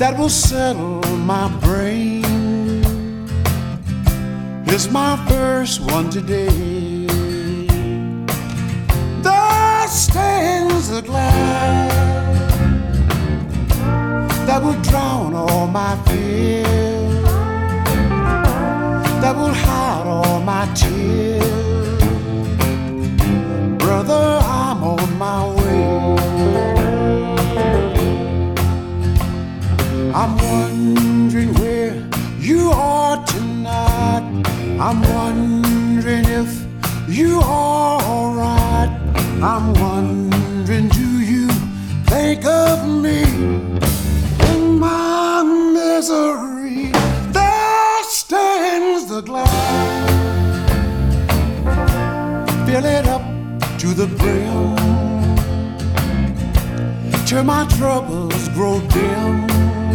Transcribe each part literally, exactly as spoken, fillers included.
that will settle my brain. It's my first one today. There stands the glass that will drown all my fears, that will hide all my tears. Brother, I'm on my way. I'm wondering where you are tonight. I'm wondering if you are alright. I'm wondering, do you think of me in my misery? There stands the glass, fill it up to the brim, till my troubles grow dim.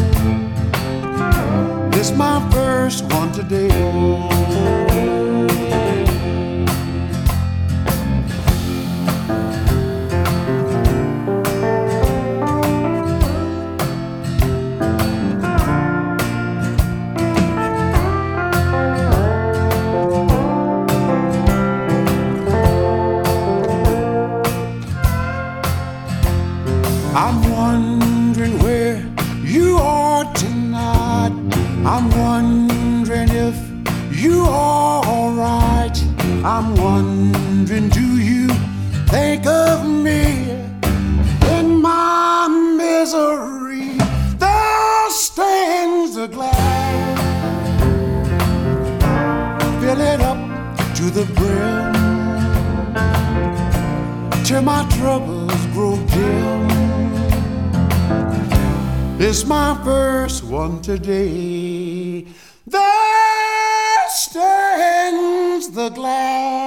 It's my first one today. I'm wondering where you are tonight. I'm wondering if you are alright. I'm wondering, do you think of me in my misery? There stands the glass, fill it up to the brim, till my troubles grow dim. It's my first one today. There stands the glass.